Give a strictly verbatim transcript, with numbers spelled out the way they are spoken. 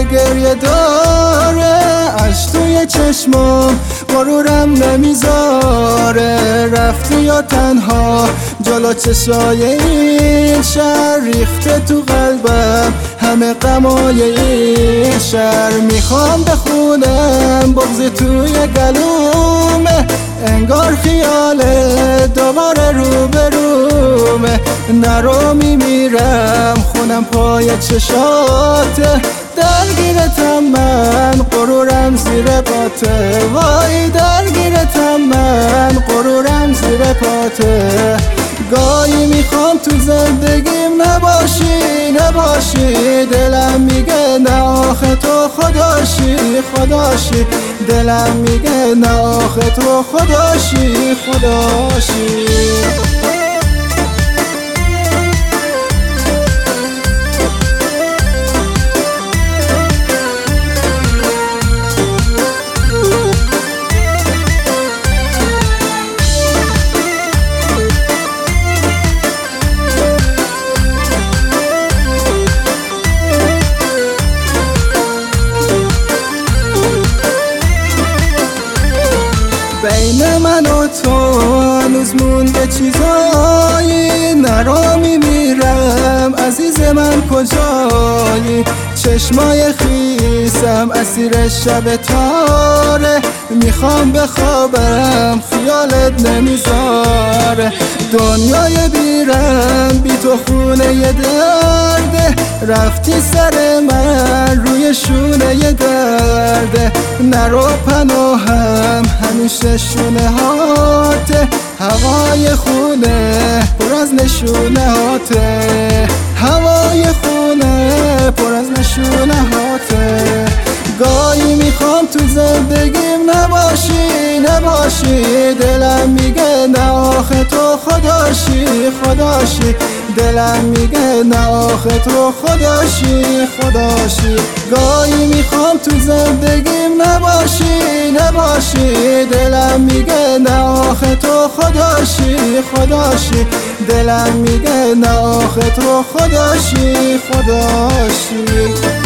گریه داره، اش توی چشمام غرورم نمیذاره. رفتی یا تنها جلو چشای این شهر، ریخته تو قلبم همه غمای این شهر. میخوام بخونم بغضی توی گلومه، انگار خیاله دوباره روبرومه. نرو میمیرم خونم پای چشاته، درگیرتم من غرورم زیر پاته. وای درگیرتم من غرورم زیر پاته. گاهی میخوام تو زندگیم نباشی نباشی، دلم میگه نه آخه تو خداشی خداشی. دلم میگه نه آخه تو خداشی خداشی. بین من و تو هنوز مونده چیزایی، نرا میمیرم عزیز من کجایی. چشمای خیسم اسیر شب تاره، میخوام بخوابم خیالت نمیذاره. دنیای بیرم بی تو خونه ی درده، رفتی سر من روی شونه ی درده. نرو پناهم همیشه شونه هاته، هوای خونه پر از نشونه هاته. هوای خونه پر از نشونه هاته. گاهی میخوام تو زندگیم نباشی نباشی، دلم میگه نه آخه تو خداشی خداشی. دلم میگه نه آخه تو خداشی خداشی. گاهی میخوام تو زندگیم نباشی نباشی، دلم میگه نه آخه تو خداشی خداشی. دلم میگه نه آخه تو خداشی خداشی.